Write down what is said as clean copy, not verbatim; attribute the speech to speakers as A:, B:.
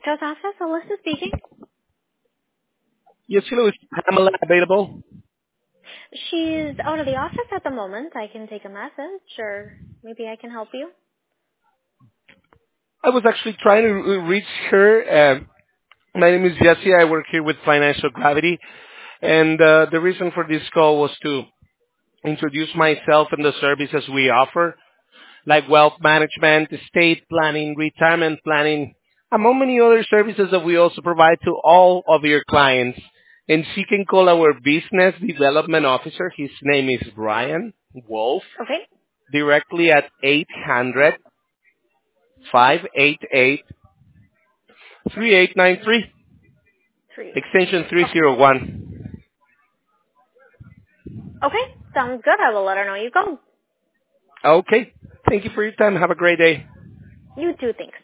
A: Director's office, Alyssa speaking.
B: Yes, hello. Is Pamela available?
A: She's out of the office at the moment. I can take a message, or maybe I can help you.
B: I was actually trying to reach her. My name is Jesse. I work here with Financial Gravity. And the reason for this call was to introduce myself and the services we offer, like wealth management, estate planning, retirement planning, among many other services that we also provide to all of your clients. And she can call our business development officer. His name is Brian Wolf,
A: Okay.
B: directly at 800-588-3893,
A: Three.
B: extension
A: Okay.
B: 301.
A: Okay. Sounds good. I will let her know you called.
B: Okay. Thank you for your time. Have a great day.
A: You too. Thanks.